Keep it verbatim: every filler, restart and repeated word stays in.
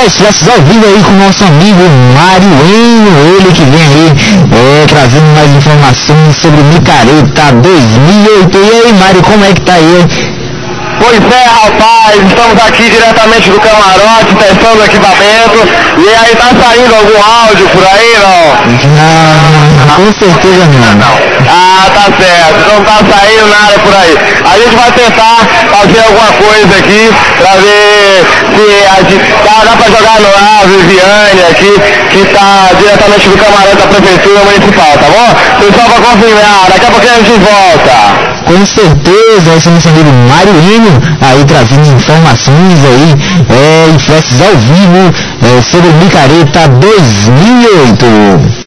mais flashes ao vivo aí com o nosso amigo Mário Eno, ele que vem aí é, trazendo mais informações sobre o Micareta dois mil e oito. E aí, Mário, como é que tá aí? Pois é, rapaz, estamos aqui diretamente do camarote, testando o equipamento, e aí tá saindo algum áudio por aí, não? Não, com certeza não. Não. Ah, tá certo, não tá saindo nada por aí. A gente vai tentar fazer alguma coisa aqui, pra ver se a gente, dá, dá pra jogar no ar a Viviane aqui, que tá diretamente do camarote da Prefeitura Municipal, tá bom? Pessoal, pra confirmar, daqui a pouquinho a gente volta. Com certeza, esse é nosso amigo Mário Eno, aí trazendo informações aí, é, e flashes ao vivo é, sobre o Micareta dois mil e oito.